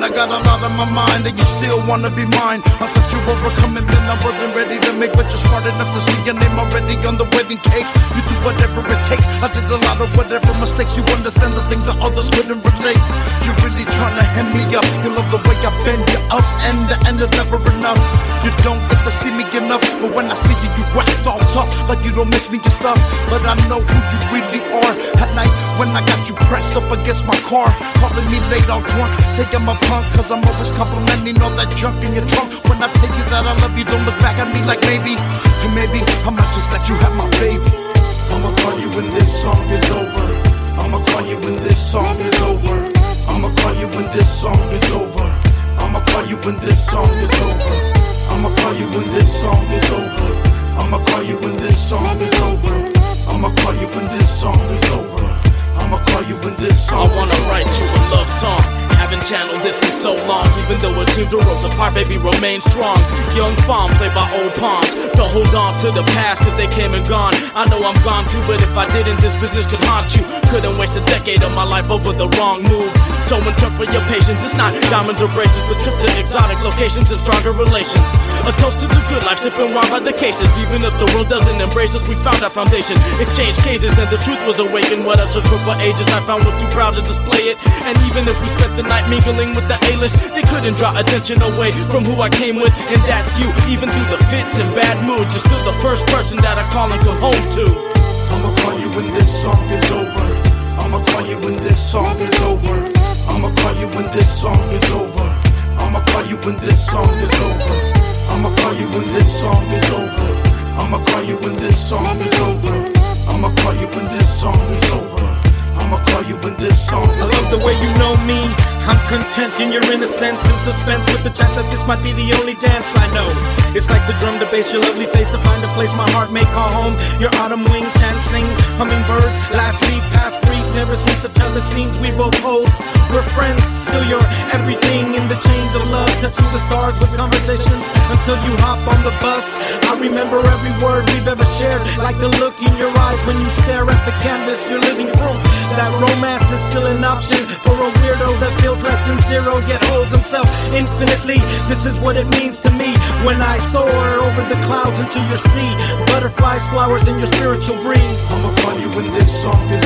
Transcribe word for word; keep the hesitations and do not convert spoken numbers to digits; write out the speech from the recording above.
I got a lot on my mind, and you still wanna be mine. I thought you were coming, then I wasn't ready to make, but you're smart enough to see your name already on the wedding cake. You do whatever it takes. I did a lot of whatever mistakes. You understand the things that others couldn't relate. You're really trying to hand me up. You love the way I bend you up, and the end is never enough. You don't get to see me enough, but when I see you, you act all tough, like you don't miss me and stuff. But I know who you really are. At night when I got you pressed up against my car, calling me late all drunk, say I'm a punk, cause I'm always complimenting all that junk in your trunk. When I tell you that I love you, don't look back at me like maybe, and maybe I might just let you have my baby. I'ma call you when this song is over. I'ma call you when this song is over. I'ma call you when this song is over. I'ma call you when this song is over. I'ma call you when this song is over. I'ma call you when this song is over. I'ma call you when this song is over. I'ma call you when this song is over. I wanna write you a love song. Haven't channeled this in so long, even though it seems we're worlds apart, baby, remain strong. Young fawn played by old pawns. Don't hold on to the past, cause they came and gone. I know I'm gone too, but if I didn't, this business could haunt you. Couldn't waste a decade of my life over the wrong move. So interpret your patience, it's not diamonds or bracelets, but trip to exotic locations and stronger relations. A toast to the good life, sipping wine by the cases. Even if the world doesn't embrace us, we found our foundation. Exchange cases and the truth was awakened. What I searched for for ages, I found was too proud to display it. And even if we spent the night mingling with the A-list, they couldn't draw attention away from who I came with. And that's you, even through the fits and bad moods, you're still the first person that I call and come home to. I'ma call you when this song is over. I'ma call you when this song is over. I'ma call you when this song is over. I'ma call you when this song is over. I'ma call you when this song is over. I'ma call you when this song is over. I'ma call you when this song is over. I'ma call you when this song is over. I love the way you know me. I'm content in your innocence and suspense, with the chance that this might be the only dance I know. It's like the drum to bass, your lovely face to find a place my heart may call home. Your autumn wing chant sings, hummingbirds, last leaf, past grief. Never seems to tell the scenes we both hold. We're friends, still you're everything in the chains of love, touching the stars with conversations until you hop on the bus. I remember every word we've ever shared, like the look in your eyes when you stare at the canvas. You're living proof that romance is still an option for a weirdo that feels less than zero yet holds himself infinitely. This is what it means to me when I soar over the clouds into your sea. Butterflies, flowers, and your spiritual breeze. I'ma call you when this song is